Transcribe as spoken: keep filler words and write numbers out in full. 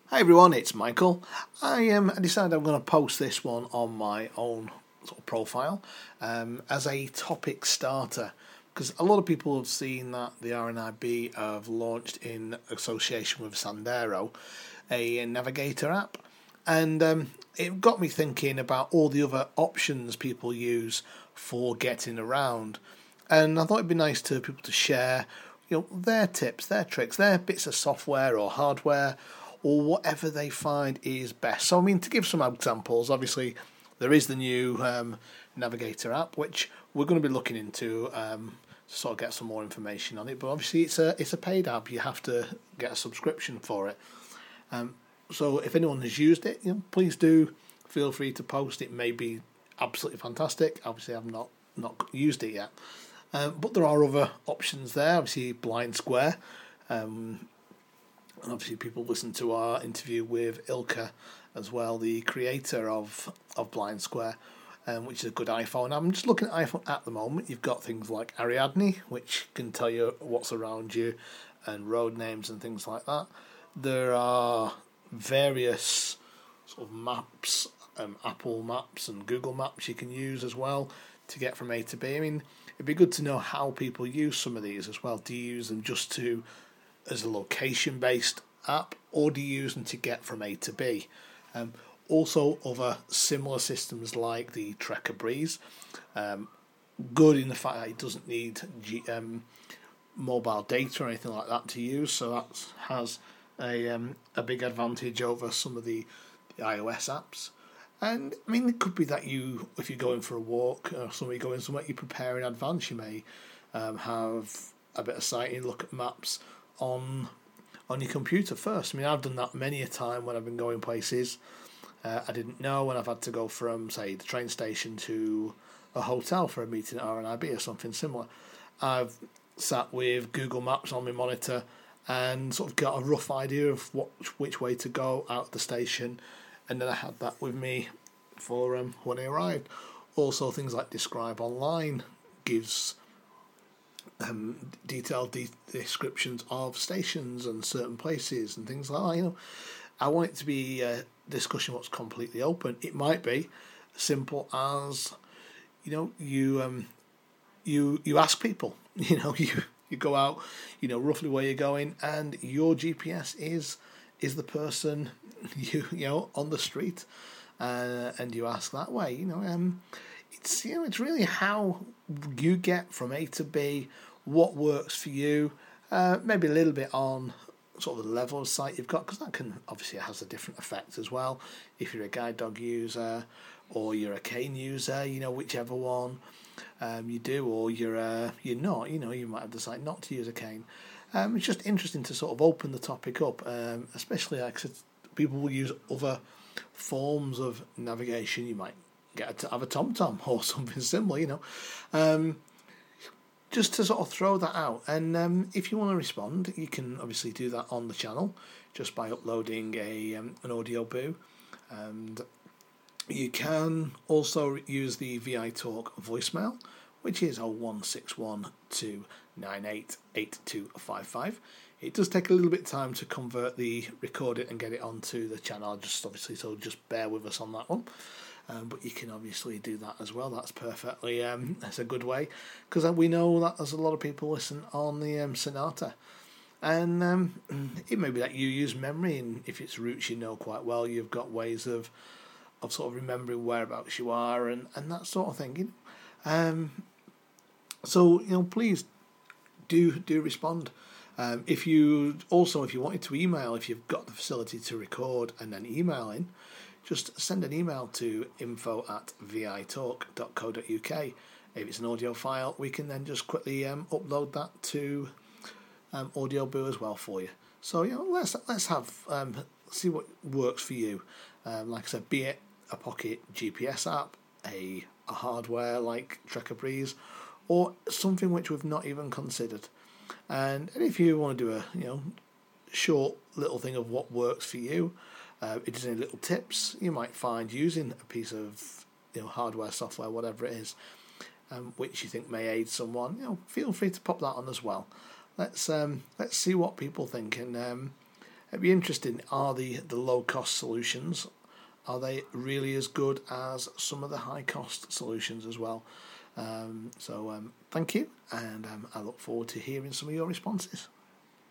Hi everyone, it's Michael. I um, I decided I'm going to post this one on my own sort of profile um, as a topic starter, because a lot of people have seen that the R N I B have launched in association with Sandero a navigator app, and um, it got me thinking about all the other options people use for getting around, and I thought it'd be nice to people to share, you know, their tips, their tricks, their bits of software or hardware, or whatever they find is best. So, I mean, to give some examples, obviously, there is the new um, Navigator app, which we're going to be looking into um, to sort of get some more information on it. But obviously, it's a it's a paid app. You have to get a subscription for it. Um, so, if anyone has used it, you know, please do feel free to post. It may be absolutely fantastic. Obviously, I've not not used it yet, um, but there are other options there. Obviously, Blind Square. Um, And obviously people listen to our interview with Ilka as well, the creator of, of Blind Square, um, which is a good iPhone. I'm just looking at iPhone at the moment. You've got things like Ariadne, which can tell you what's around you, and road names and things like that. There are various sort of maps, um, Apple Maps and Google Maps you can use as well to get from A to B. I mean, it'd be good to know how people use some of these as well. Do you use them just to as a location-based app, or do you use them to get from A to B? Um, also, other similar systems like the Trekker Breeze, um, good in the fact that it doesn't need G, um, mobile data or anything like that to use, so that has a um, a big advantage over some of the, the iOS apps. And I mean, it could be that you, if you're going for a walk or somewhere you're going somewhere, you prepare in advance. You may um, have a bit of sighting, look at maps on on your computer first. I mean, I've done that many a time when I've been going places uh, I didn't know, when I've had to go from, say, the train station to a hotel for a meeting at R N I B or something similar. I've sat with Google Maps on my monitor and sort of got a rough idea of what which way to go out of the station, and then I had that with me for um, when I arrived. Also, things like Describe Online gives Um, detailed de- descriptions of stations and certain places and things like that. You know, I want it to be a discussion what's completely open. It might be simple as, you know, you um, you you ask people. You know, you you go out, you know, roughly where you're going, and your G P S is is the person you you know on the street, uh, and you ask that way. You know, um, it's you know it's really how you get from A to B, what works for you, uh, maybe a little bit on sort of the level of site you've got, because that can obviously has a different effect as well. If you're a guide dog user or you're a cane user, you know, whichever one um, you do, or you're uh, you're not, you know, you might have decided not to use a cane. Um, it's just interesting to sort of open the topic up, um, especially like people will use other forms of navigation. You might get to have a TomTom or something similar, you know. Um, just to sort of throw that out. And um, if you want to respond, you can obviously do that on the channel just by uploading a um, an audio boo. And you can also use the V I Talk voicemail, which is oh one six one two nine eight eight two five five. It does take a little bit of time to convert the, record it and get it onto the channel, just obviously, so just bear with us on that one. Um, but you can obviously do that as well. That's perfectly, um, that's a good way, because we know that there's a lot of people listen on the um, Sonata. And um, it may be that you use memory, and if it's routes you know quite well, you've got ways of of sort of remembering whereabouts you are and, and that sort of thing. You know? um, so, you know, please do do respond. Um, if you also, if you wanted to email, if you've got the facility to record and then email in, just send an email to info at vitalk dot co dot uk. If it's an audio file, we can then just quickly um, upload that to um, Audio Boo as well for you. So, you know, let's let's have um, see what works for you. Um, like I said, be it a pocket G P S app, a, a hardware like Trekker Breeze, or something which we've not even considered. And, and if you want to do a you know short little thing of what works for you, uh, if there's any little tips you might find using a piece of you know hardware, software, whatever it is, um, which you think may aid someone, you know, feel free to pop that on as well. Let's um, let's see what people think, and um, It'd be interesting. Are the the low cost solutions, are they really as good as some of the high cost solutions as well? Um, so um, thank you, and um, I look forward to hearing some of your responses.